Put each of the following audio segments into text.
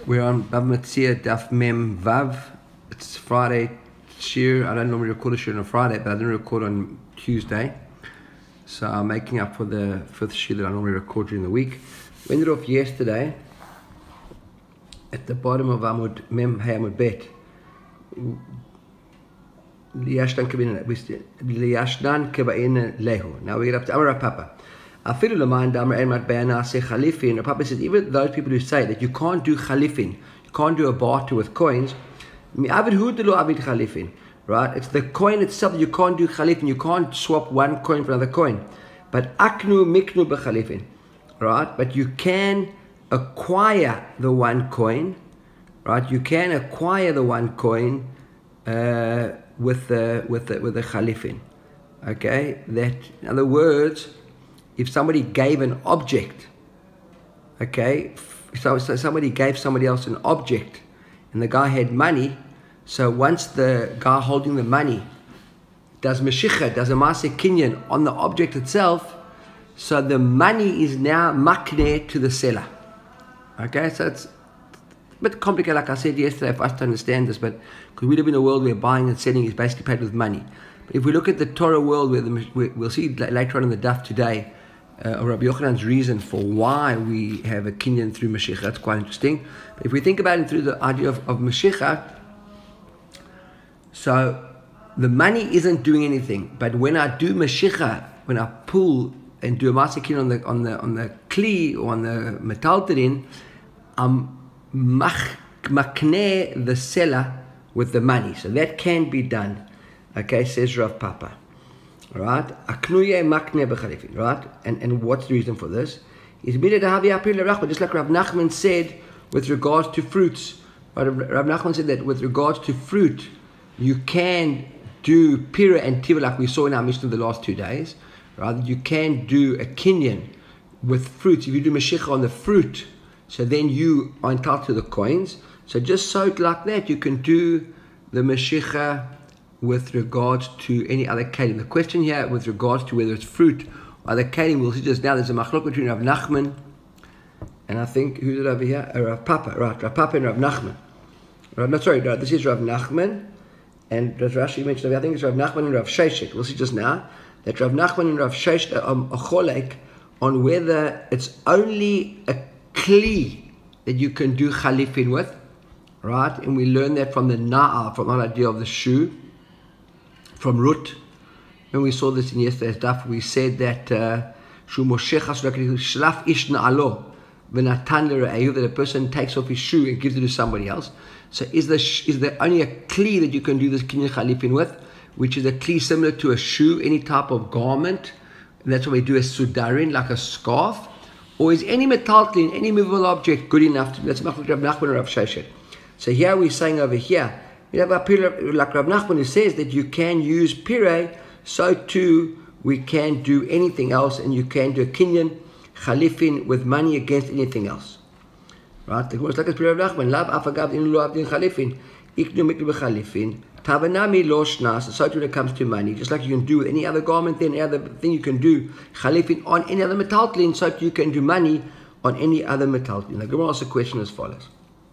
We're on Bava Metzia Daf Mem Vav. It's Friday Shir. I don't normally record a Shir on a Friday, but I didn't record on Tuesday. So I'm making up for the fifth Shir that I normally record during the week. We ended off yesterday at the bottom of Amud Mem Hey Amud Bet. Liyashdan Kebain Lehu. Now we get up to Amar Papa. Papa says, even those people who say that you can't do khalifin, you can't do a barter with coins, right? It's the coin itself that you can't do khalifin, you can't swap one coin for another coin. But aknu miknu b'khalifin, right? But you can acquire the one coin, right? You can acquire the one coin with the khalifin. Okay? That, in other words, if somebody gave an object, okay, so somebody gave somebody else an object, and the guy had money, so once the guy holding the money does mashicha, does a maaseh kinyan on the object itself, so the money is now makneh to the seller. Okay, so it's a bit complicated, like I said yesterday, for us to understand this, but because we live in a world where buying and selling is basically paid with money. But if we look at the Torah world, where we'll see later on in the daf today, Rabbi Yochanan's reason for why we have a kinyan through Mashiach. That's quite interesting. But if we think about it through the idea of Mashiach, so the money isn't doing anything. But when I do Mashiach, when I pull and do a maaseh kinyan on the kli or on the metalterin, I'm makneh the seller with the money. So that can be done. Okay, says Rav Papa. Right? Aknuye makne b'chalifin. Right? And what's the reason for this? Is just like Rav Nachman said with regards to fruits. Right? Rav Nachman said that with regards to fruit, you can do pira and tiva like we saw in our Mishnah the last 2 days. Right? You can do a kinyan with fruits. If you do mashiach on the fruit, so then you are entitled to the coins. So just so like that, you can do the mashiach with regards to any other kalim. The question here with regards to whether it's fruit or other kalim, we'll see just now, there's a machlok between Rav Nachman and I think, who's it over here? Rav Papa, right, Rav Papa and Rav Nachman. This is Rav Nachman, and as Rashi mentioned, I think it's Rav Nachman and Rav Sheshet. We'll see just now that Rav Nachman and Rav Sheshet are cholek on whether it's only a kli that you can do khalifin with, right? And we learn that from the na'al, from the idea of the shoe, from Rut. When we saw this in yesterday's daf, we said that that a person takes off his shoe and gives it to somebody else. So is there only a kli that you can do this kinyan khalifin with, which is a kli similar to a shoe, any type of garment, and that's what we do a sudarin, like a scarf, or is any metaltlin, any movable object good enough to? That's Rav Nachman or Rav Sheshet. So here we're saying over here, we have a pira like Rav Nachman who says that you can use pire, so too we can do anything else, and you can do a kinyan khalifin with money against anything else. Right? The Gemara is like a pira Rav Nachman. Lav afagav in lo avdin khalifin, iknu miknu b'khalifin, tavanami lo shnas. So too when it comes to money, just like you can do with any other garment, then any other thing you can do khalifin on any other metaltlin, so too you can do money on any other metaltlin. The Gemara asks a question as follows.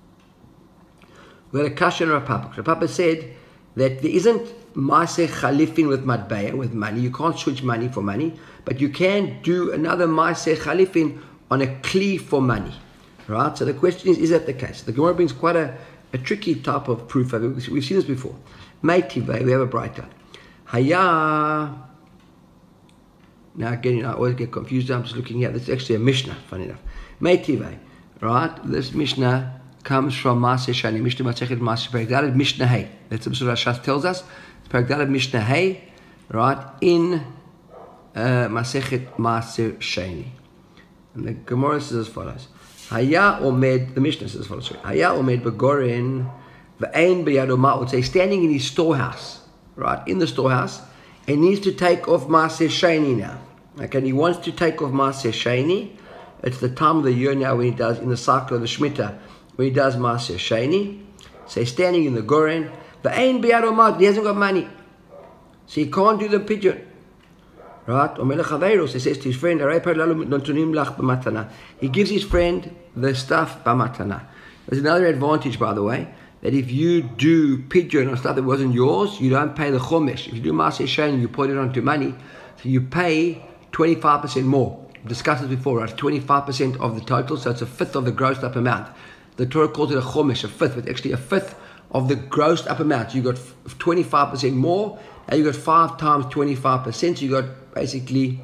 We had a kasha and Rav Papa. Rav Papa said that there isn't maaseh khalifin with matbaya, with money. You can't switch money for money, but you can do another maaseh khalifin on a kli for money. Right? So the question is that the case? The Gemara brings quite a tricky type of proof. We've seen this before. Meitivei, we have a brighter. Haya. Now again, I always get confused. I'm just looking here. This is actually a Mishnah, funny enough. Meitivei. Right? This Mishnah comes from Maaseh Shani, Mishnah Masechet Maaseh Perek Daled Mishnah Hay. That's what Rashas tells us. It's Perek Daled Mishnah Hay, right, in Masechet Maaseh Shani. And the Gemara says as follows. Haya omed, the Mishnah says as follows. Haya omed begorin ve'ein b'yado ma'ut. So he's standing in his storehouse, right, in the storehouse, and needs to take off Maaseh Shani now. Okay, and he wants to take off Maaseh Shani. It's the time of the year now when he does, in the cycle of the Shemitah, when he does Maaseh Shani. So he's standing in the Goren. Ve'ein b'yado ma'ut. He hasn't got money, so he can't do the pidyon. Right? He says to his friend, he gives his friend the stuff b'matana. There's another advantage, by the way, that if you do pidyon on stuff that wasn't yours, you don't pay the chomesh. If you do Maaseh Sheni, you put it onto money, so you pay 25% more. We discussed this before, right? 25% of the total, so it's a fifth of the grossed up amount. The Torah calls it a chomesh, a fifth, but actually a fifth of the grossed up amount. So you got 25% more, and you got 5 times 25%, so you got basically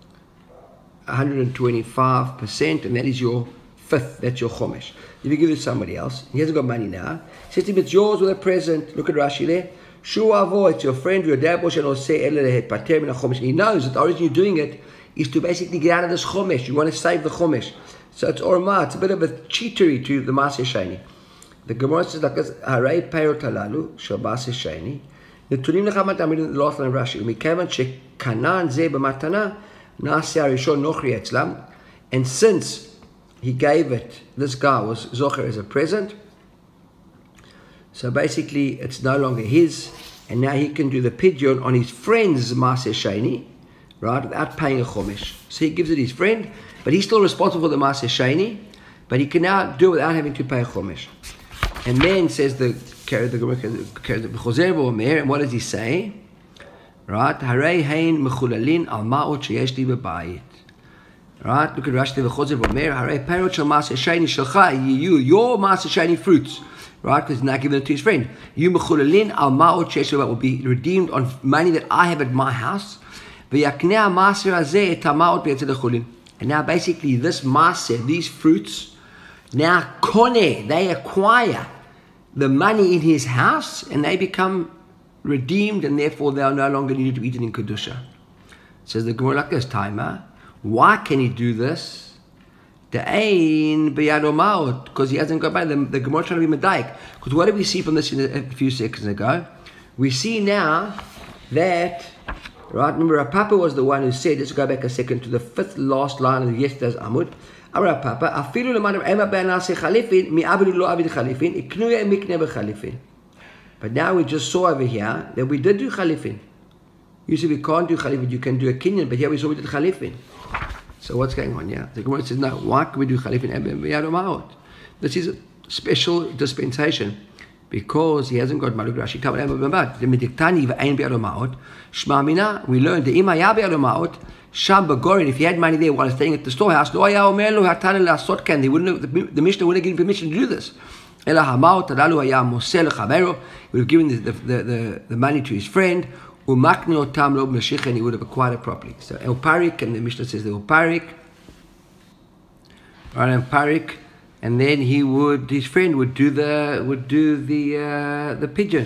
125%, and that is your fifth, that's your chomesh. If you give it to somebody else, he hasn't got money now, he says to him, it's yours with a present. Look at Rashi there. Shu avo, it's your friend, your dad, and he knows that the reason you're doing it is to basically get out of this chomesh. You want to save the chomesh. So it's orma, it's a bit of a cheatery to the Maaseh Sheni. The Gemara says like this, Harei peirot halalu, shel Maaseh Sheni, נתונים לך מתמיד ללא אצלם רש"י, ומכיוון שקנן זה במתנה, נעשה הראשון נוכרי אצלם, and since he gave it, this guy was zocher as a present, so basically it's no longer his, and now he can do the pidyon on his friend's Maaseh Sheni, right, without paying a chomesh. So he gives it his friend, but he's still responsible for the Maaseh Sheni, but he can now do it without having to pay a chomesh. And then says the and what does he say? Right? Harei hein mechulalin al ma'ot sheyesh li bebayit. Right? Look at Rashi v'chozer v'omer. Harei perot shel Maaseh Sheni shelcha, your Maaseh Sheni fruits. Right? Because he's not giving it to his friend. You mechulalin al ma'ot sheyesh li bebayit will be redeemed on money that I have at my house. V'yaknei ha'maser hazeh et ha'ma'ot b'yetzel lechulin. And now basically this Maaseh, these fruits, now koneh, they acquire the money in his house, and they become redeemed, and therefore they are no longer needed to be eaten in Kedusha. Says the Gemara like this, Taima, why can he do this? De'ein b'yado ma'ot, because he hasn't got money. The Gemara trying to be medayik. Because what did we see from this a few seconds ago? We see now that, right, remember Rav Papa was the one who said, let's go back a second to the fifth last line of yesterday's Amud, Rav Papa, afilu l'man ema b'anaseh chalifin, mi'avidu lo avid chalifin, iknuya mikne b'chalifin. But now we just saw over here that we did do chalifin. Usually we can't do chalifin, you can do a kinyan, but here we saw we did chalifin. So what's going on here? The Gemara says, no, why can we do chalifin? This is a special dispensation because he hasn't got maluk Rashi. We learned the ima ya b'yado ma'ot, Sham Bagorin, if he had money there while staying at the storehouse, the Mishnah wouldn't give him permission to do this. He would have given the money to his friend, and he would have acquired it properly. So El Parik, and the Mishnah says the El Parik, right? El Parik, and then his friend would do the pigeon.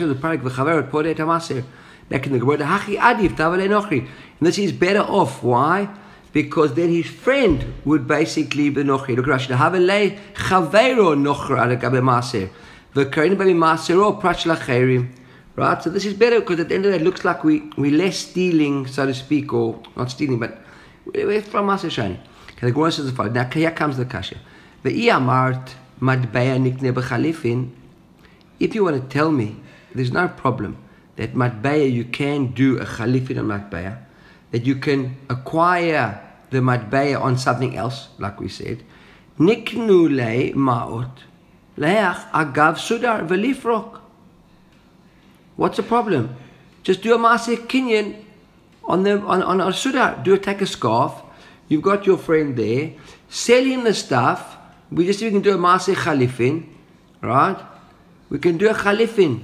Back in the Gemara, and this is better off. Why? Because then his friend would basically be nochri. Look at Rashi. Havelei chavero nochra al gabe maaser. V'karein babi maasero prach lacherim. Right. So this is better because at the end of the day, it looks like we less stealing, so to speak, or not stealing, but we're from Maaseh Sheni. Okay, the Gemara says the following. Now here comes the kasha. Ve'i amart matbeya nikne b'chalifin. If you want to tell me, there's no problem that matbeya you can do a chalifin on matbeya, that you can acquire the matbeya on something else, like we said. Niknu le ma'ot leach agav sudar velifrok. What's the problem? Just do a maaseh kinyan on a sudar. Take a scarf. You've got your friend there. Sell him the stuff. We can do a maaseh chalifin, right? We can do a chalifin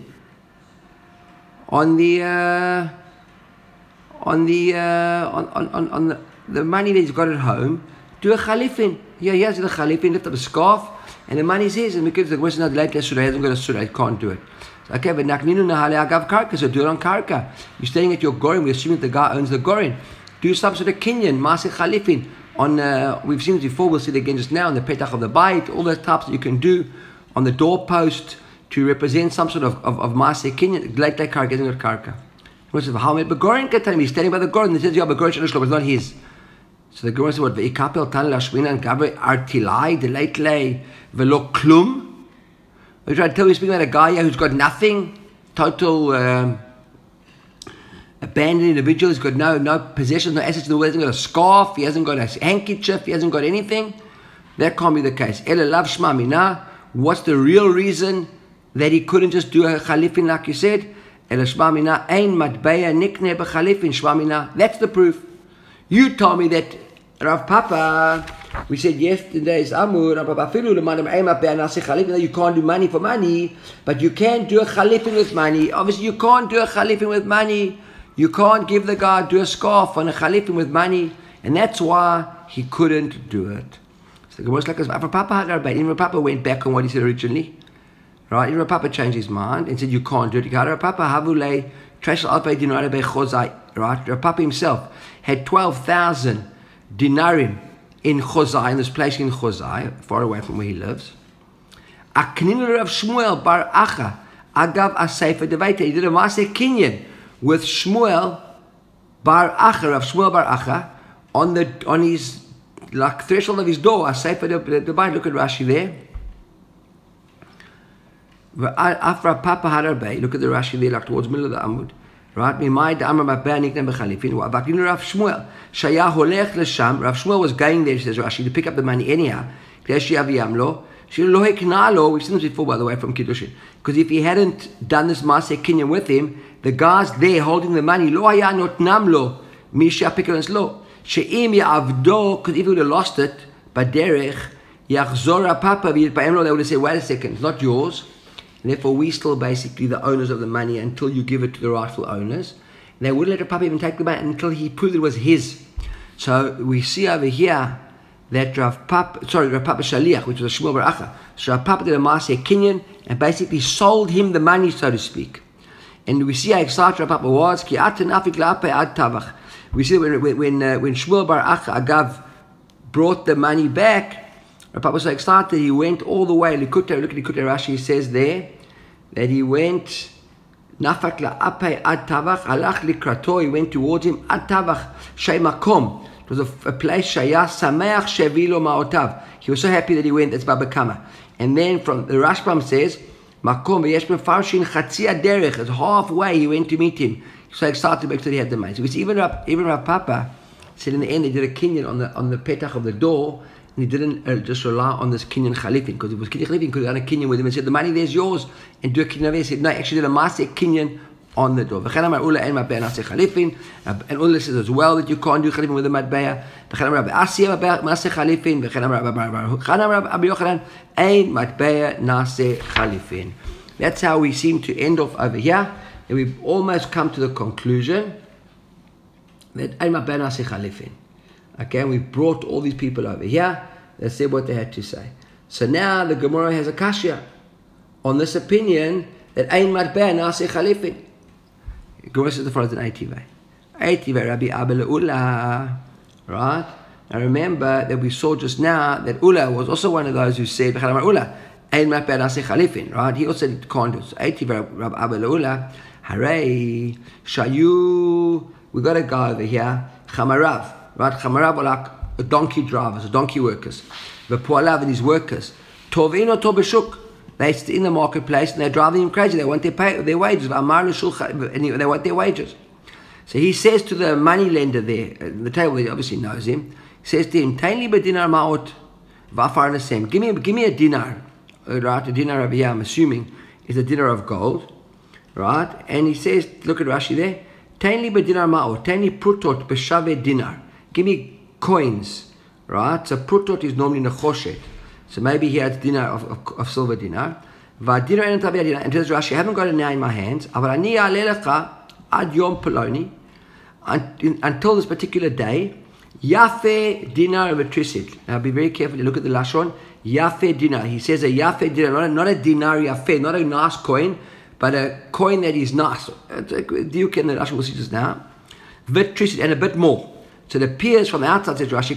on the money that he's got at home. Do a chalifin. Yeah, he has the chalifin. Lift up a scarf, and the money's his. And because the question not late, he hasn't got a surah, he can't do it. Okay, but nakninu nahale agav karka, so do it on karka. You're staying at your gorin. We assume that the guy owns the gorin. Do some sort of kinyan, maaseh chalifin. We've seen it before. We'll see it again just now on the petach of the bayit. All those types that you can do on the doorpost to represent some sort of maaseh kinyan. Like karka, isn't it karka? What says how many begorin can tell me? He's standing by the gorin. He says, "Yeah, begorin shalosh lo," but it's not his. So the Gemara says, "What ve'ikapel tan lashmina and gabre artilai deleitlei velo klum." We're trying to tell you, speaking about a guy here who's got nothing, total abandoned individual. He's got no possessions, no assets in the world. He hasn't got a scarf. He hasn't got a handkerchief. He hasn't got anything. That can't be the case. Ela lav shma mina What's the real reason that he couldn't just do a chalifin like you said? That's the proof. You told me that Rav Papa, we said yesterday's Amur, you can't do money for money, but you can do a chalifin with money. Obviously, you can't do a chalifin with money. You can't give the guy do a scarf on a chalifin with money, and that's why he couldn't do it. So the Gemara is like, Rav Papa had Rav Papa went back on what he said originally. Right? Rav Papa changed his mind and said you can't do it. Rav Papa havule trash alpei dinar be chozai. Right? Rav Papa himself had 12,000 dinarim in Chozai, in this place in Chozai, far away from where he lives. Akniner of Shmuel bar Acha agav asefer devaita. He did a maaseh kinyan with Shmuel bar Acha, of Shmuel bar Acha, on his like threshold of his door. Asefer devaita. Look at Rashi there. After Papa Harabay, look at the Rashi there, like towards the middle of the Amud. Right? Rav Shmuel was going there, says Rashi, to pick up the money anyhow. We've seen this before, by the way, from Kiddushin. Because if he hadn't done this Maaseh Kinyan with him, the guys there holding the money, because if he would have lost it, they would have said, wait a second, it's not yours. And therefore, we still basically the owners of the money until you give it to the rightful owners. And they wouldn't let Rav Papa even take the money until he proved it was his. So we see over here that Rav Papa Shaliach, which was a Shmuel bar Acha, so Rav Papa did a Maaseh Kinyan and basically sold him the money, so to speak. And we see how excited Rav Papa was. We see that when Shmuel bar Acha Agav brought the money back, Rav Papa was so excited he went all the way. Look at Likutei Rashi says there that he went nafak la'apei ad tavach alach likrato. He went towards him ad tavach shei makom. It was a place shaya sameach shevilo ma'otav. He was so happy that he went. That's Baba Kama. And then from the Rashbam says makom v'yesh mefarshin chatzi aderech. It's halfway he went to meet him. He was so excited because he had the money. So it's even Rav Papa said in the end they did a kinyan on the petach of the door. And he didn't just rely on this Kinyan Chalifin, because if it was Kinyan Chalifin, he could have done a Kinyan with him and said, the money there's yours, and do a Kinyan there. He said, no, actually did a Maaseh Kinyan on the door. And Ula says as well that you can't do Chalifin with a Matbeya. That's how we seem to end off over here. And we've almost come to the conclusion that Ein Matbeya Naseh Chalifin. Okay, and we brought all these people over here. They said what they had to say. So now the Gemara has a kashya on this opinion that Ein Matbeya Naseh Chalifin. Gemara says the following in Eitivei. Eitivei Rabbi Abba Ula. Right? Now remember that we saw just now that Ula was also one of those who said Ula Ein Matbeya Naseh Chalifin. Right? He also can't do it. So Eitivei Rabbi Abba Ula. Hooray! Shayu. We got a guy over here. Chamarav. Right, Chamarav are like donkey drivers, donkey workers. V'po'alav and his workers. Tovin or Tobeshuk. They're in the marketplace and they're driving him crazy. They want their wages. They want their wages. So he says to the money lender there, at the table, he obviously knows him. He says to him, Tainli b'dinar ma'ot v'afar nesem. Give me a dinar. Right, a dinar over here, I'm assuming, is a dinar of gold. Right, and he says, look at Rashi there. Tainli b'dinar ma'ot. Tainli prutot b'shave dinar. Give me coins, right? So prutot is normally nechoshet. So maybe he had dinar of silver dinar. And tells Rashi, I haven't got it now in my hands. Until this particular day, Yafe dinar v'trisit. Now be very careful to look at the Lashon. Yafe dinar. He says a Yafe dinar, not a dinar Yafe, not a nice coin, but a coin that is nice. Diuk in the Lashon we'll see just now. V'trisit, and a bit more. So it appears from the outside, says Rashi,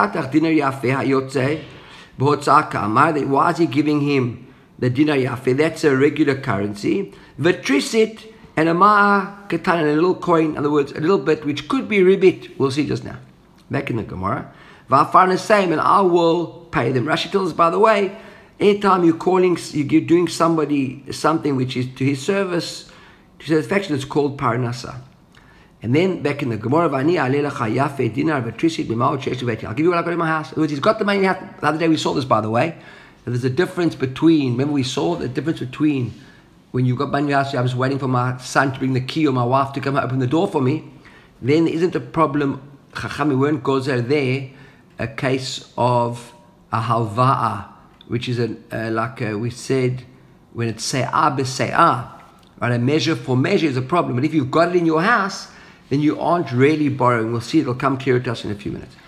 why is he giving him the dinar yafeh? That's a regular currency. V'trisit, and a ma'a katan, and a little coin, in other words, a little bit, which could be ribit. We'll see just now. Back in the Gemara. V'afar nesayim, and I will pay them. Rashi tells us, by the way, anytime you're doing somebody something which is to his service, to satisfaction, it's called parnasa. And then back in the Gemara, I'll give you what I got in my house. In other words, he's got the money in the house. The other day we saw this, by the way. there's a difference between, remember we saw the difference between when you got money in your house, I was waiting for my son to bring the key or my wife to come and open the door for me, then there isn't a problem. Chacham weren't gozer there a case of a halva'a, which is we said, when it's se'ah b'se'ah, right? A measure for measure is a problem. But if you've got it in your house, then you aren't really borrowing. We'll see, it'll come clear to us in a few minutes.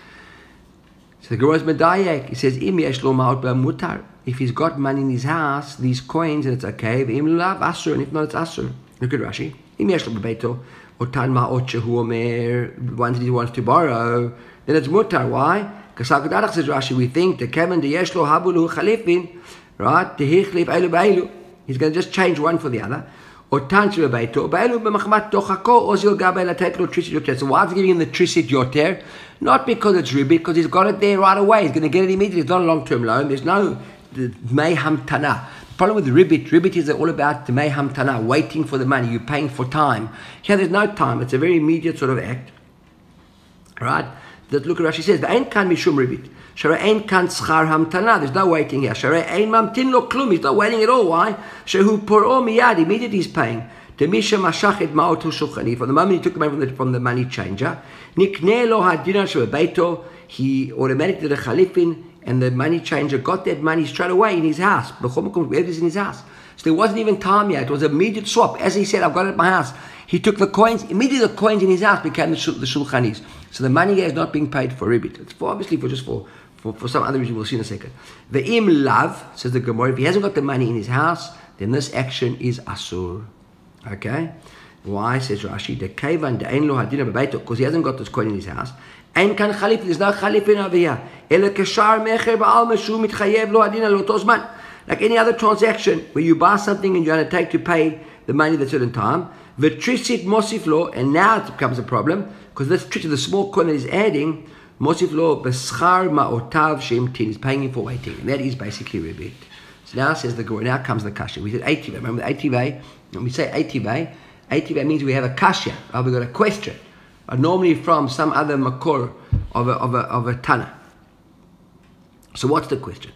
So the Gemara is medayek. He says, Im yesh lo ma'ot b'mutar. If he's got money in his house, these coins, and it's okay. V'im lav asur, and if not, it's asur. Look at Rashi. Im yesh lo b'beito otan ma'ot shehu omer, the ones that he wants to borrow, then it's mutar. Why? Because Hakadosh says Rashi, we think the Kevin the yesh lo habulu chalifin, right? The hichlif elu b'elu. He's going to just change one for the other. Otan shel b'beito b'elu b'machmat tochako ozil gabel ateklo trisit yoter. So why is he giving him the trisit yoter? Not because it's ribit, because he's got it there right away. He's going to get it immediately. It's not a long-term loan. There's no mei hamtana. The problem with ribbit is all about the mei hamtana, waiting for the money. You're paying for time. Here there's no time. It's a very immediate sort of act. Right? Look at Rashi says, "V'ein kan mishum ribbit. Shara ein kan schar hamtana." There's no waiting here. Shara ein mamtin lo klum. He's not waiting at all. Why? Shehu poro miyad. Immediately he's paying. Demisha mashachet ma'otu shulchani. From the moment he took the money from the money changer, nikne lo hadina shebeito. He automatically did a chalifin, and the money changer got that money straight away in his house. Everything's in his house. So there wasn't even time yet. It was an immediate swap. As he said, I've got it at my house. He took the coins. Immediately the coins in his house became the shulchanis. So the money here is not being paid for ribbit. It's obviously for some other reason. We'll see in a second. The im lav, says the Gemara, if he hasn't got the money in his house, then this action is asur. Okay? Why, says Rashi, the kevan the ein lo hadina bebeito, because he hasn't got this coin in his house. Ein kan chalif, there's no chalifin over here. Ela keshar mecher ba'al meshu mitchayev lo hadina lo tozman. Like any other transaction where you buy something and you undertake to pay the money at a certain time, v'trisit mosif lo, and now it becomes a problem because this trick, the small coin that he's adding, mosif lo b'schar ma'otav she'imtin, is paying him for waiting, and that is basically ribbit. So now says the Gemara, now comes the kasha. We said eitivay. Remember the eitivay? When we say eitivay means we have a kasha, or we've got a question, normally from some other makor of a tana. So what's the question?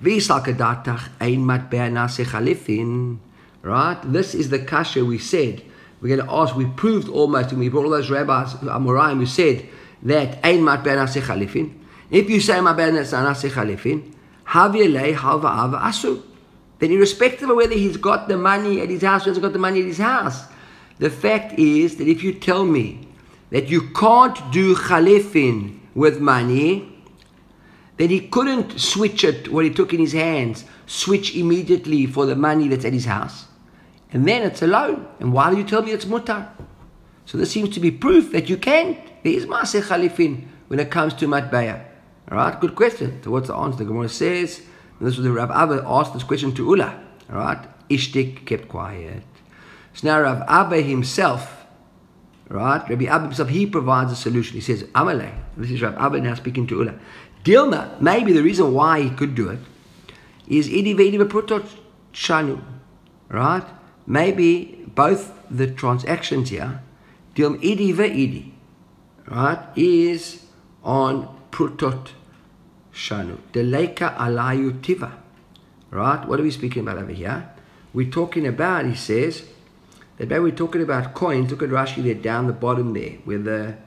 Right? This is the kasha we said. We're going to ask, we proved almost, and we brought all those rabbis, Amoraim, who said that ein matbeh nase chalifin. If you say matbeh nase chalifin, havyelei halva ava asu. Then irrespective of whether he's got the money at his house or hasn't got the money at his house, the fact is that if you tell me that you can't do chalifin with money, then he couldn't switch it, what he took in his hands, switch immediately for the money that's at his house. And then it's a loan. And why do you tell me it's mutar? So this seems to be proof that you can. There is maaseh chalifin when it comes to matbaya. All right, good question. So what's the answer? The Gemara says, and this was the Rav Abba asked this question to Ula. All right, Ishtik kept quiet. So now Rav Abba himself, right, Rabbi Abba himself, he provides a solution. He says, Amalei. This is Rav Abba now speaking to Ula. Dilma, maybe the reason why he could do it is idi ve'idi b'prutot shanu. Right? Maybe both the transactions here, dilma idi ve'idi, right, is on prutot shanu. Deleka alayu tiva. Right? What are we speaking about over here? We're talking about, he says, that we're talking about coins. Look at Rashi there down the bottom there, where the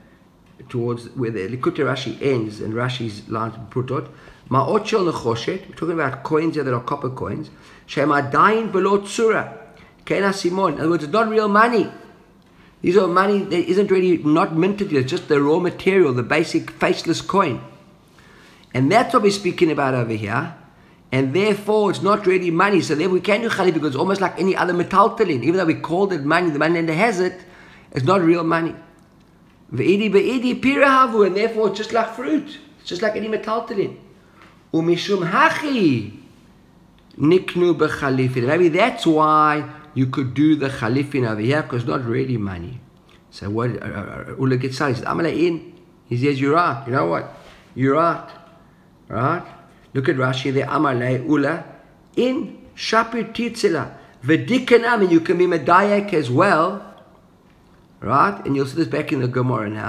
Likutei Rashi ends and Rashi's line prutot. Ma'ot shel nechoshet. We're talking about coins here that are copper coins. Shem adayin below tzura. Kena simon. In other words, it's not real money. These are money that isn't really not minted yet. It's just the raw material, the basic faceless coin. And that's what we're speaking about over here. And therefore, it's not really money. So therefore, we can do chalif because it's almost like any other metaltalin. Even though we called it money, the money lender has it, it's not real money. Ve'idi be'idi pirahavu, and therefore it's just like fruit. It's just like any metaltalin. Umishum hachi niknu b'chalifin. Maybe that's why you could do the chalifin over here, because it's not really money. So what Ula gets started. He says, Amala in. He says, you're right. You know what? You're right. Right? Look at Rashi there. Amala Ula in shapir titzila. V'dikanam, and you can be medayak as well. Right? And you'll see this back in the Gemara now.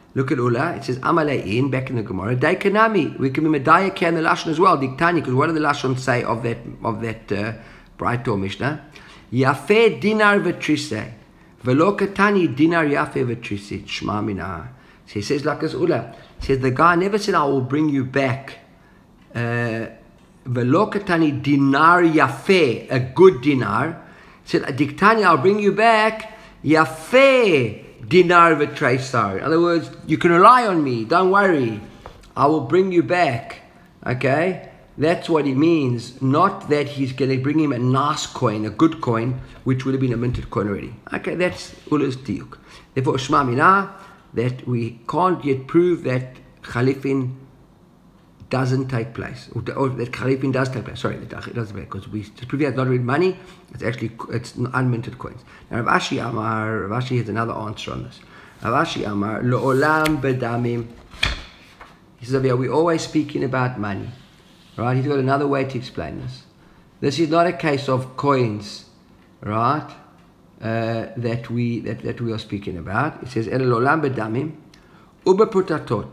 Look at Ula. It says Amalein back in the Gemara. Daikanami. We can be Medaya can the Lashon as well. Diktani, because what do the Lashon say of that bright or Mishnah? Yafe dinar v'trise. V'lo katani dinar yafe v'trise. Shma mina. So he says like this Ula. He says the guy never said I will bring you back. V'lo katani dinar yafe, a good dinar. He said Diktani, I'll bring you back. Yafe. Dinar v'treisar. In other words, you can rely on me. Don't worry. I will bring you back. Okay? That's what he means. Not that he's going to bring him a nice coin, a good coin, which would have been a minted coin already. Okay, that's Ula's tiyuk. Therefore, Shma Mina, that we can't yet prove that Khalifin doesn't take place. Or that Khalifin does take place. Sorry, it doesn't take place. Because we to prove it's not really money, it's unminted coins. Now Rav Ashi has another answer on this. Rav Ashi Amar, Lo'olam bedamim. He says, we're always speaking about money. Right? He's got another way to explain this. This is not a case of coins, right? That we are speaking about. It says, El Lo'olam bedamim, ubeputatot.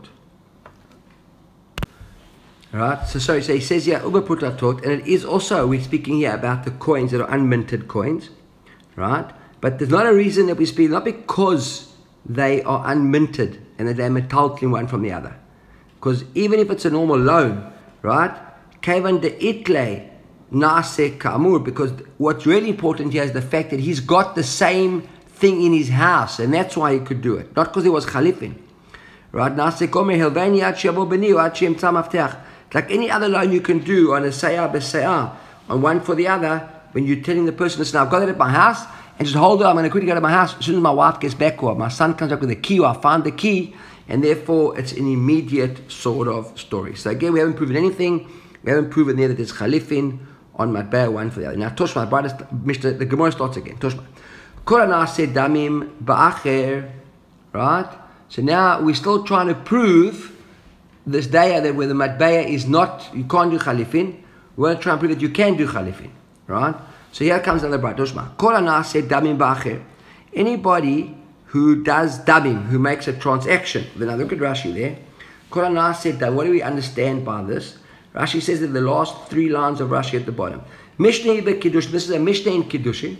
Right, so he says here, Uber Putatot, and it is also, we're speaking here about the coins that are unminted coins, right? But there's not a reason that we speak, not because they are unminted and that they're metaltlin one from the other. Because even if it's a normal loan, right? Kevan de itle nase kamur, because what's really important here is the fact that he's got the same thing in his house, and that's why he could do it, not because he was Khalifin. Right? Nase komer helvani ad sheyavo beni ad sheyem tzah mafteach. Like any other loan you can do on a sayah b'sayah, on one for the other, when you're telling the person, listen, I've got it at my house, and just hold it, I'm going to quickly go to my house. As soon as my wife gets back, or my son comes up with a key, or I found the key, and therefore it's an immediate sort of story. So again, we haven't proven anything. We haven't proven there that there's Khalifin on Matbea one for the other. Now, Toshma, Mishnah, the Gemara starts again. Toshma. Korana said damim ba'acher, right? So now we're still trying to prove this daya that where the matbaya is not, you can't do Khalifin. We want to try and prove that you can do Khalifin, right? So here comes another bright. Toshma. Korana said damim ba'acher. Anybody who does damim, who makes a transaction. Then I look at Rashi there. Korana said that. What do we understand by this? Rashi says that the last three lines of Rashi at the bottom. Mishnah beKiddushin. This is a Mishnah in Kiddushin.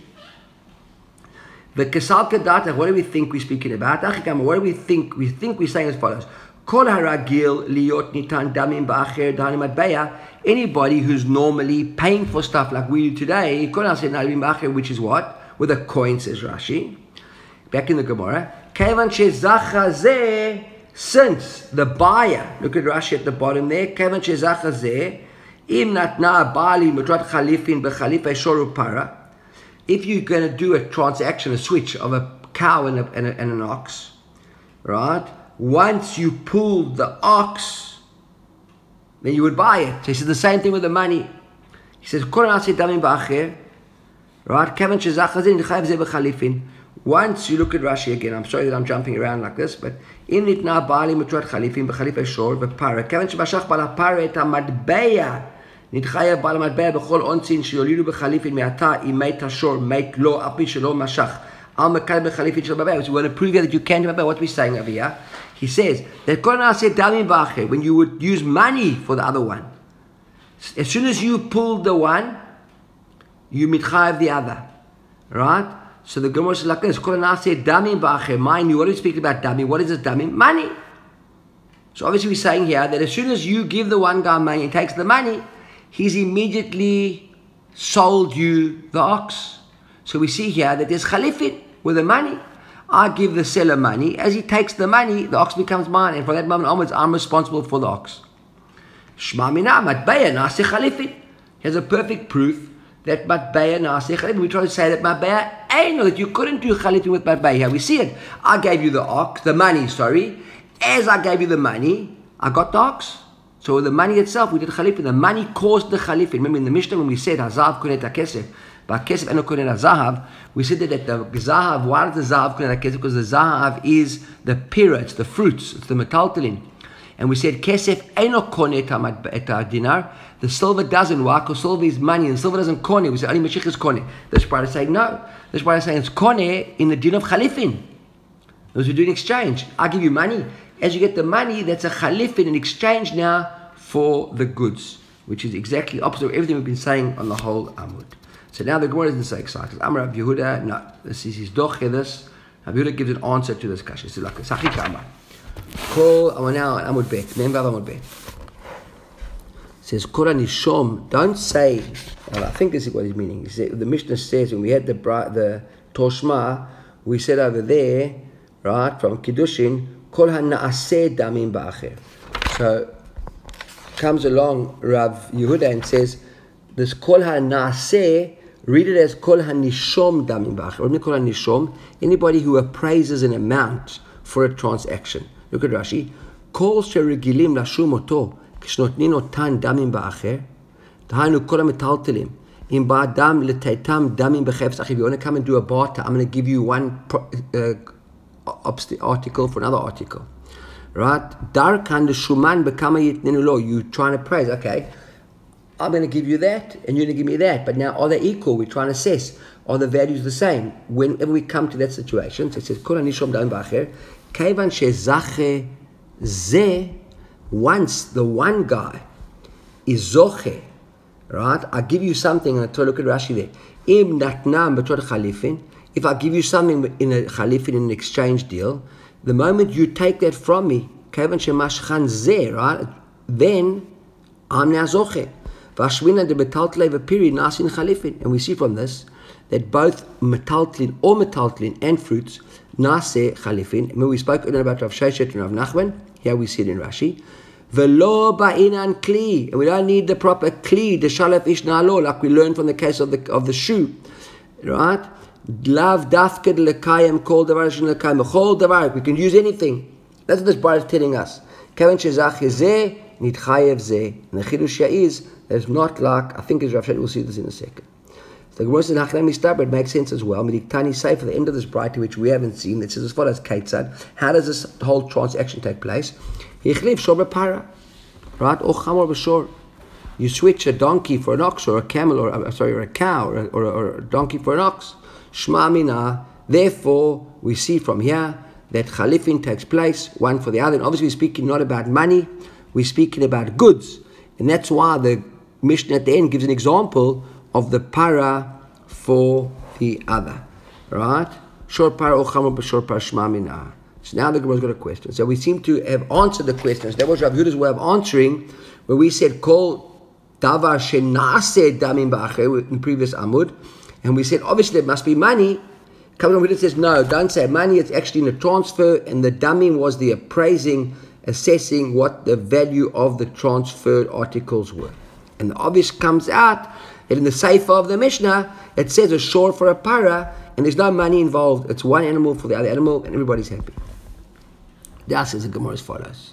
The Kesal Kedata. What do we think we're speaking about? What do we think? We think we're saying as follows. Kol haragil liot nitan damim ba'acher danim matbeya. Anybody who's normally paying for stuff like we do today, Korana said damim ba'acher, which is what? With a coin, says Rashi. Back in the Gemara. Kevan shezachazeh. Since the buyer, look at Rashi at the bottom there, Kevan shezachazeh, im natna bali mutrat khalifin b'chalifa shoru para. If you're going to do a transaction, a switch of a cow and an ox, right? Once you pulled the ox, then you would buy it. So he says the same thing with the money. He says, Koran aseh damim ba'acher, right? Kevan shezachazeh nidchayev zeh b'chalifin. Once you look at Rashi again, I'm sorry that I'm jumping around like this, but אם ניתנה בעלי מתרת חליפין בחליף השור ופרה, כיוון שמשך בעל הפרה את המטבע, נתחייב בעל המטבע בכל אונצין שיולידו בחליפין מעתה, אם מת השור, מת לא, אף מי שלא משך, על מקל בחליפין של המטבע. So we want to prove that you can't remember what we're saying over here. He says that כל נעשה דמים באחר, when you would use money for the other one, as soon as you pulled the one, you מתחייב the other, right? So the Gemara says like this, mind you, what are we speaking about damim? What is this damim? Money. So obviously we're saying here that as soon as you give the one guy money and takes the money, he's immediately sold you the ox. So we see here that there's khalifin with the money. I give the seller money. As he takes the money, the ox becomes mine. And from that moment onwards, I'm responsible for the ox. Shma mina matbaya nasi khalifin. Here's a perfect proof that matbaya nasi khalifin. We try to say that matbaya ain't, that you couldn't do khalifin with matbaya. Here we see it. I gave you the ox, the money, sorry. As I gave you the money, I got the ox. So the money itself, we did khalifin. The money caused the khalifin. Remember in the Mishnah when we said hazav kunet hakesef, but kesef eno kunet hazahav, we said that the zahav, why does the zahav kunet hakesef? Because the zahav is the pira, it's the fruits, it's the metaltalin. And we said kesef eno konet et dinar. The silver doesn't. Why? Because silver is money, and silver doesn't kone. We said only Mashiach is kone. This part is saying no. This part is saying it's kone in the din of khalifin. Those who do an exchange. I give you money. As you get the money, that's a chalifin in exchange now for the goods, which is exactly opposite of everything we've been saying on the whole Amud. So now the Gemara isn't so excited. Amar Rav Yehuda, no, this is his doche, this. Rav Yehuda gives an answer to this question. It's like a Sachika Amar. Call, now Amud Bet, remember Amud Bet. Says, Kora Nishom, don't say, well, I think this is what he's meaning. He said, the Mishnah says, when we had the Toshma, we said over there, right, from Kiddushin, Kol HaNaaseh Damim Ba'acher. So, comes along Rav Yehuda and says, this Kol HaNaaseh, read it as Kol HaNishom Damim Ba'acher. What do you Kol HaNishom? Anybody who appraises an amount for a transaction. Look at Rashi. Kol sheregilim lashum oto, כשנותנים אותן דמים באחר, דהיינו כל המטלטלים, אם בא אדם לתיתם דמים בחפץ אחר, if you want to come and do a barter, I'm going to give you one article for another article. Right? Darkan l'shuman bekama yitnenu lo, you trying to praise, okay, I'm going to give you that, and you're going to give me that, but now are they equal? We're trying to assess, are the values the same? Whenever we come to that situation, so it says, kol hanishom damim ba'acher, keivan shezache ze, once the one guy is zoche, right? I give you something, and I look at Rashi there. Im natnam b'tot chalifin. If I give you something in a chalifin, in an exchange deal, the moment you take that from me, kevan shemashchan zeh, right? Then I'm now zoche. V'ashwina de betaltlei v'piri nasin chalifin. And we see from this that both metaltlin or metaltlin and fruits nase chalifin. When we spoke earlier about Rav Sheshet and Rav Nachman, here we see it in Rashi. V'lo ba'inan kli, and we don't need the proper kli, the shalaf ish na'alo, like we learned from the case of the shoe, right? Lav dafked lekayim kol davar shin lekayim chol davar. We can use anything. That's what this bar is telling us. Kaven shezach zeh nitchayev zeh. And the chidush is that it's not like, I think as Rav Sheshet, we'll see this in a second. The Gemara says, it makes sense as well. Mediktani say for the end of this brighter, which we haven't seen, it says as follows, Keitzad, how does this whole transaction take place? Yichliv shor b'para, right? Or chamor b'shor. You switch a donkey for an ox, or a camel, or a cow, or a donkey for an ox. Shma mina. Therefore, we see from here that chalifin takes place, one for the other. And obviously, we're speaking not about money, we're speaking about goods. And that's why the Mishnah at the end gives an example of the para for the other, right? Shor para ochamor b'shor para shma mina. So now the Gemara's got a question. So we seem to have answered the questions. That was Rav Yehuda's way of answering, where we said kol davar shenase damim ba'acher in the previous Amud, and we said obviously there must be money. Coming on, it says no, don't say money. It's actually in a transfer, and the damim was the appraising, assessing what the value of the transferred articles were. And the obvious comes out that in the Sefer of the Mishnah, it says a shor for a para, and there's no money involved. It's one animal for the other animal, and everybody's happy. That says the Gemara as follows.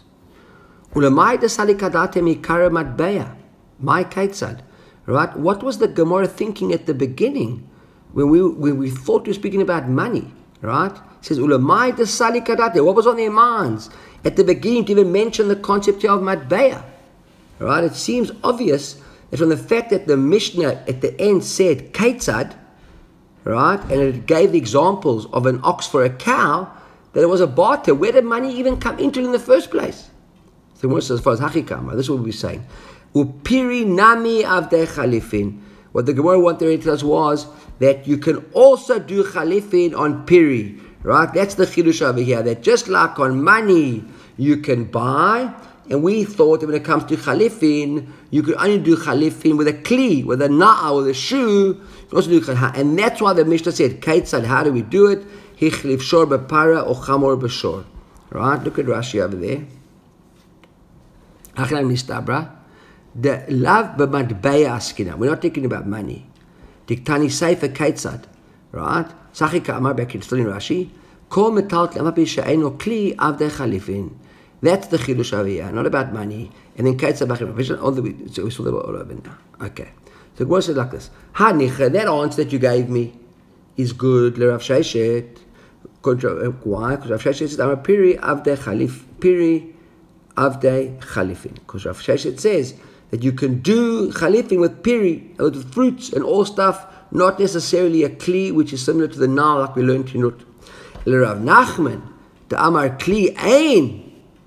Right? What was the Gemara thinking at the beginning when we thought we were speaking about money? Right? It says, what was on their minds at the beginning to even mention the concept of matbeya? Right? It seems obvious that from the fact that the Mishnah at the end said keitzad, right, and it gave the examples of an ox for a cow, that it was a barter. Where did money even come into it in the first place? So as far as Hachikam, this is what we're saying. Upiri nami avdei chalifin. What the Gemara wanted to tell us was that you can also do chalifin on piri, right? That's the chidush over here, that just like on money you can buy, and we thought that when it comes to chalifin, you could only do chalifin with a kli, with a na'a, with a shoe. You can also do chalifin. And that's why the Mishnah said, Keitzad, how do we do it? Hichlif shor b'para or chamor b'shor. Right? Look at Rashi over there. Hachanam nistabra. The lav b'madbeya askina. We're not thinking about money. Diktani sefer Keitzad. Right? Sachika amar back in still in Rashi. Kol metalt l'amapi she'eino kli avdei chalifin. That's the chidush over here, not about money. And then Keitzad b'chim. All the way, so we saw that all over now. Okay. So the Gemara says like this. Hanicha, that answer that you gave me is good. L'Rav Sheshet. Why? Because Rav Sheshet says, I'm a piri avdei chalif. Piri avdei chalifin. Because Rav Sheshet says that you can do chalifin with piri, with fruits and all stuff, not necessarily a kli, which is similar to the na, like we learned in Nut. L'Rav Nachman, the amar kli ein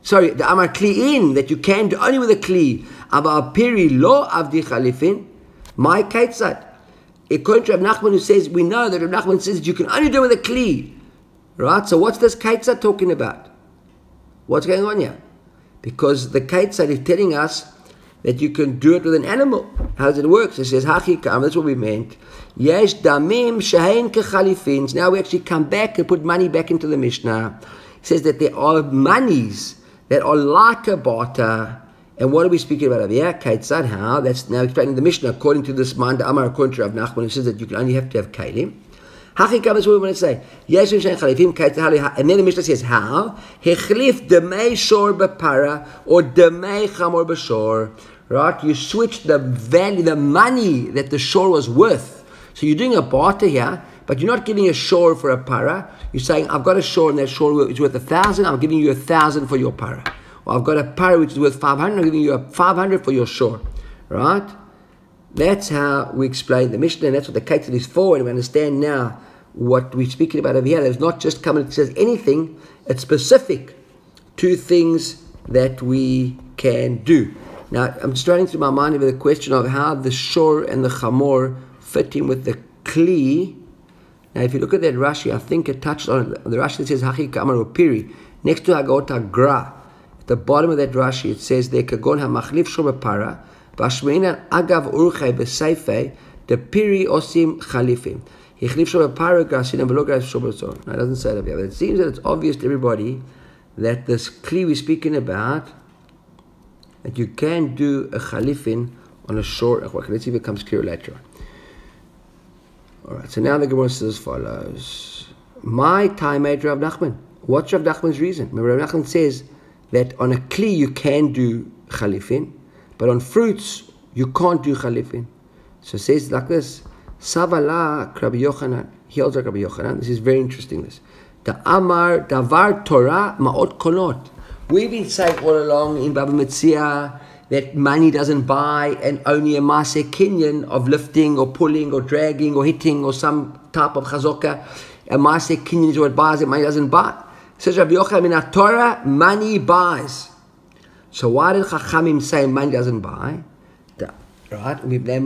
sorry, the Amar Kli'in, that you can do only with a Kli. Ava Piri lo avdi chalifin, my Kaitzad. According to Rav Nachman, who says, we know that Rav Nachman says that you can only do it with a Kli. Right? So what's this Kaitzad talking about? What's going on here? Because the Kaitzad is telling us that you can do it with an animal. How does it work? It says, Hachikam, that's what we meant. Yesh damim shehein kechalifin. Now we actually come back and put money back into the Mishnah. It says that there are monies that are like a barter. And what are we speaking about over here? Kaitzad, how? That's now explaining the Mishnah according to this man, the Amar, according to Rav Nachman, who says that you can only have to have kalim. Hachikam is what we want to say. Yesh shehein kechalifin, Kaitzad, and then the Mishnah says, how? Hechlif demei shor b'para, or demei chamor b'shor. Right? You switch the value, the money that the shore was worth. So you're doing a barter here, but you're not giving a shore for a para. You're saying, I've got a shore and that shore is worth 1,000, I'm giving you 1,000 for your para. Or I've got a para which is worth 500, I'm giving you 500 for your shore. Right? That's how we explain the Mishnah, and that's what the Kaitzad is for, and we understand now what we're speaking about over here. There's not just coming, it says anything, it's specific to things that we can do. Now, I'm just running through my mind over the question of how the shor and the chamor fit in with the kli. Now, if you look at that Rashi, I think it touched on it. The Rashi that says Hachi Kamar Piri, next to Hagot Gra, at the bottom of that Rashi, it says there Kagon HaMachlif Shor B'Para, B'Ashmeinan Agav Urchei B'Seifei, the Piri Osim Chalifim. Hichlif Shor B'Para Grasin and V'Lo Shor B'Tzor. Now, it doesn't say that here, but it seems that it's obvious to everybody that this kli we're speaking about, that you can do a chalifin on a shore. Let's see if it becomes clear later on. Alright, so now the Gemara says as follows. My time made Rav Nachman. What's Rav Nachman's reason? Remember, Rav Nachman says that on a kli you can do chalifin, but on fruits you can't do chalifin. So it says like this. Savala Rabbi Yochanan. He holds like Rabbi Yochanan. This is very interesting. This. The Amar Davar Torah Ma'ot Kolot. We've been saying all along in Baba Metzia that money doesn't buy, and only a maaseh kinyan of lifting or pulling or dragging or hitting or some type of chazokah, a maaseh kinyan is what buys it, money doesn't buy. Says Rabbi Yochanan in our Torah, money buys. So why did Chachamim say money doesn't buy? Right?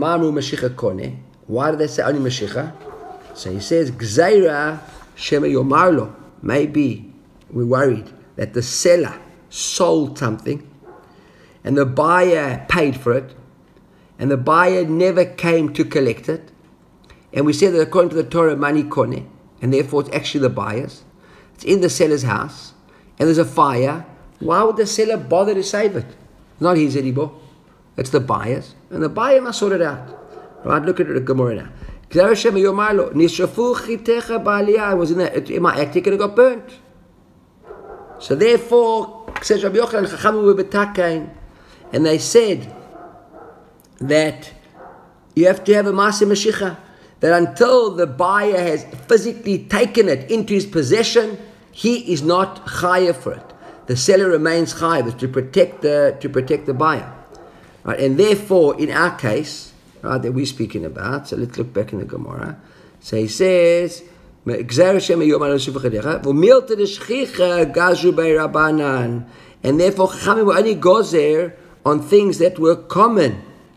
Why did they say only Mashiach? So he says, Gzeira Shema Yomarlo. Maybe we're worried that the seller sold something and the buyer paid for it and the buyer never came to collect it, and we said that according to the Torah, money kone, and therefore it's actually the buyer's. It's in the seller's house and there's a fire. Why would the seller bother to save it? It's not his anymore, it's the buyer's, and the buyer must sort it out. Right? Look at the Gemara now. I was in my attic and it got burnt. So therefore, says Rabbi Yochanan, Chachamim were betakain, and they said that you have to have a maaseh mashiach, that until the buyer has physically taken it into his possession, he is not chayav for it. The seller remains chayav to protect the buyer, right? And therefore, in our case, right, that we're speaking about, so let's look back in the Gemara. So he says, and therefore Chachamim were only gozer on things that were common.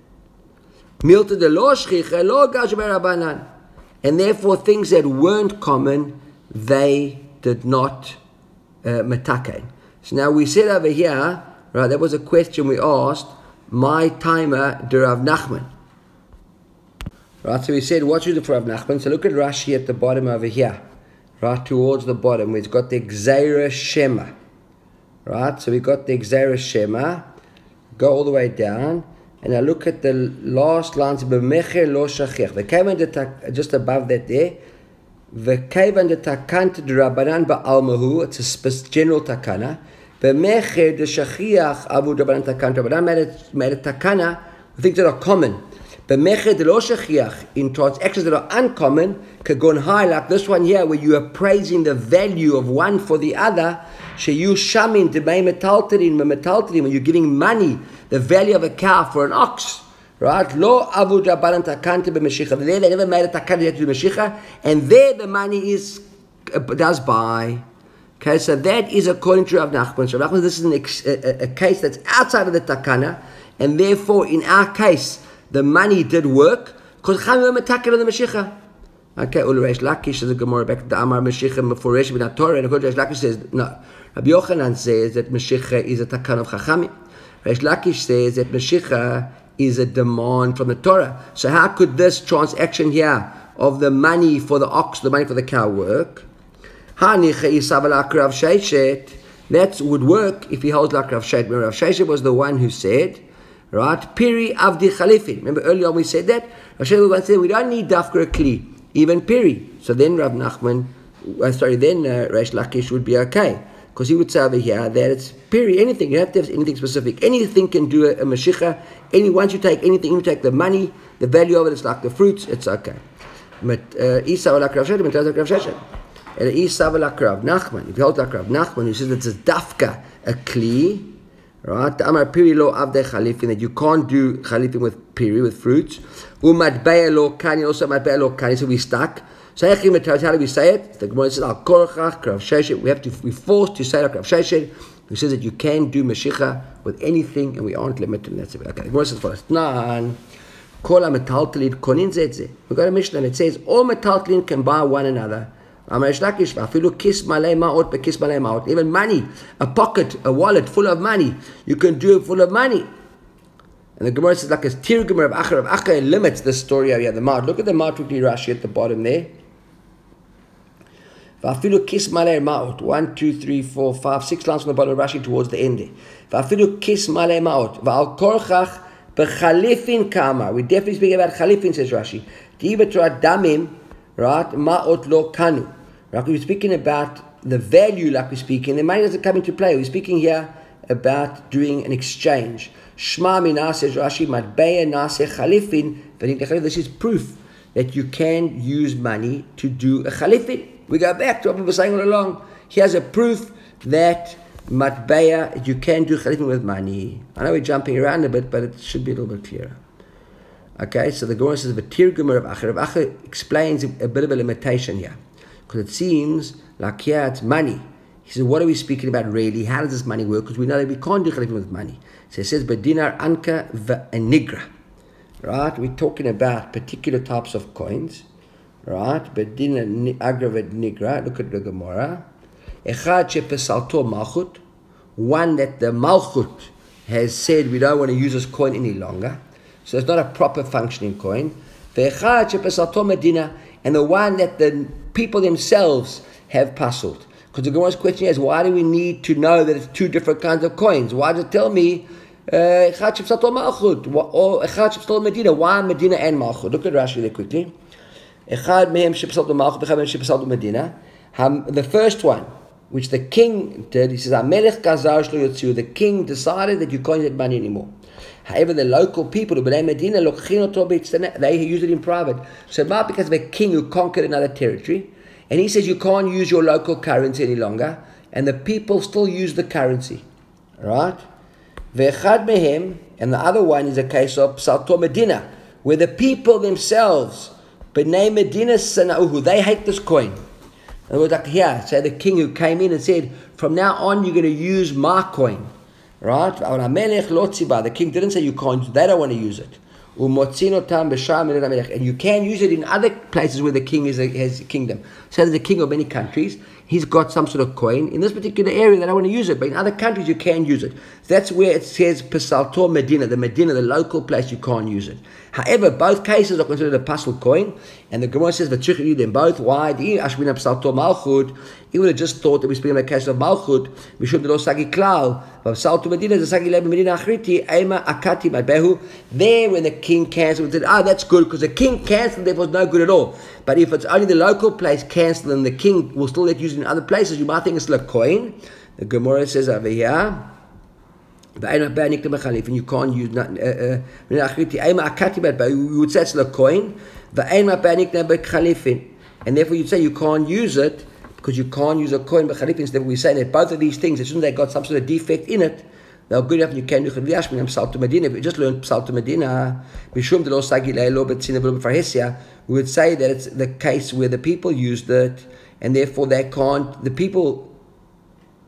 And therefore things that weren't common, they did not metakein. So now we said over here, right, that was a question we asked, my timer de Rav Nachman. Right, so we said, what should we do for Rav Nachman? So look at Rashi at the bottom over here, right, towards the bottom, where it's got the Gzeira Shema. Right, so we got the Gzeira Shema, go all the way down, and I look at the last lines, B'mecher lo shachich. The Kevan just above that there, the Kevan de takant de Rabbanan ba'almahu, it's a general takana. B'mecher de shachiach avu Rabbanan takant. Rabbanan made a takana, things that are common. B'mecher de lo shachiach, in transactions that are uncommon, kagon high, like this one here, where you are praising the value of one for the other. Sheyu shamin demei metalterin metalterin, when you're giving money, the value of a cow for an ox, right? Lo avud rabbanan takante b'meshicha. There they never made a takante to the meshicha, and there the money is does buy. Okay, so that is according to Rav Nachman. So Rav Nachman, this is a case that's outside of the takana, and therefore in our case the money did work because Chachamim were metakel on the Mashiach. Okay, Reish Lakish says the Gemara back to the Amar Mashiach before Reish bin Torah, and according to Reish Lakish says no. Rabbi Yochanan says that Mashiach is a takan of Chachamim. Reish Lakish says that Mashiach is a demand from the Torah. So how could this transaction here of the money for the ox, the money for the cow work? That would work if he holds like Rav Sheshet. Remember, Rav Sheshet was the one who said, right, Piri Avdi Chalifin. Remember earlier on we said that? Rav Sheshet said, we don't need Dafka Kli, even Piri. So then Rav Nachman, then Reish Lakish would be okay. Because he would say over here that it's Piri, anything. You don't have to have anything specific. Anything can do a Mashiach. Once you take anything, you take the money, the value of it, it's like the fruits, it's okay. But Isa or like Rav Sheshet, like Rav Sheshet. And Isa like Rav Nachman. If you hold like Rav Nachman, who says it's a dafka, a kli, right? The Amar Piri lo avdei chalifin, that you can't do chalifin with piri, with fruits. Umatbeya lo kani, also matbeya lo kani, so we stuck. So how do we say it? The Gemara says, Al korachach, Rav Sheshet. We're forced to say like Rav Sheshet, who says that you can do Mashiach with anything, and we aren't limited. And that's it. Okay, the Gemara says first, Nan, kol ha-metaltalin konin zeh. We've got a Mishnah, and it says, all metaltalin can buy one another. Even money, a pocket, a wallet full of money, you can do it full of money. And the Gemara says like a tirgum of Acha limits the story of the Ma'at. Look at the Ma'at quickly, Rashi at the bottom there. 1, 2, 3, 4, 5, 6 lines from the bottom of Rashi towards the end there. We definitely speak about Chalifin, says Rashi. Right? Ma'ot lo kanu. Right? We're speaking about the value like we're speaking. The money doesn't come into play. We're speaking here about doing an exchange. Shma mina, says Rashi, matbeya nase chalifin. This is proof that you can use money to do a chalifin. We go back to what we were saying all along. Here's a proof that matbeya, you can do chalifin with money. I know we're jumping around a bit, but it should be a little bit clearer. Okay, so the Gemara says, "V'tirgum Rav Acha." Rav Acha explains a bit of a limitation here, because it seems like here it's money. He says, "What are we speaking about really? How does this money work? Because we know that we can't do chalifin with money." So it says, "B'dinar anka v'anigra." Right, we're talking about particular types of coins. Right, b'dinar agra v'nigra. Look at the Gemara. Echad shepesalto malchut, one that the malchut has said we don't want to use this coin any longer. So it's not a proper functioning coin. And the one that the people themselves have puzzled. Because the Gemara's question is, why do we need to know that it's two different kinds of coins? Why does it tell me or Medina? Why Medina and Malchut? Look at Rashi there quickly. The first one, which the king did, he says, the king decided that you can't get money anymore. However, the local people, they use it in private. So it might be because of a king who conquered another territory, and he says you can't use your local currency any longer, and the people still use the currency. Right? And the other one is a case of Psalto Medina, where the people themselves, B'nai Medina Sana'uhu, they hate this coin. In other words, like here, say the king who came in and said, from now on you're going to use my coin. Right? The king didn't say you can't, they don't want to use it. And you can use it in other places where the king has a kingdom. So there's a king of many countries, he's got some sort of coin. In this particular area, they don't want to use it, but in other countries, you can use it. That's where it says Pesaltor Medina, the local place, you can't use it. However, both cases are considered a pasul coin, and the Gemara says, "V'tzich you them both." Why? He would have just thought that we're speaking about a case of Malchut. We should not sagi klal. But Pesaltor Medina, the sagi leben Medina achriti, ema akati madbehu. There, when the king cancelled, we said, that's good, because the king cancelled, therefore it's no good at all. But if it's only the local place cancelled, and the king will still let you use it in other places, you might think it's still a coin. The Gemara says over here, and you can't use you would say it's a coin, and therefore you'd say you can't use it because you can't use a coin. But therefore we say that both of these things, as soon as they got some sort of defect in it, they're good enough and you can do Psalto Medina. If you just learned Psalto Medina, we would say that it's the case where the people used it, and therefore they can't, the people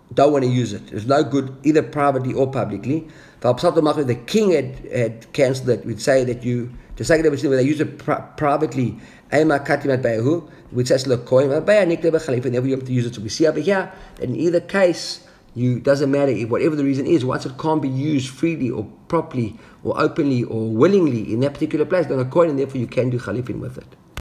don't want to use it. It's no good either privately or publicly. If the king had cancelled it, we'd say that to say that when they use it privately, we'd say it's a coin, and therefore you have to use it. So we see over here that in either case, doesn't matter whatever the reason is, once it can't be used freely or properly or openly or willingly in that particular place, then a coin, and therefore you can do chalifin with it.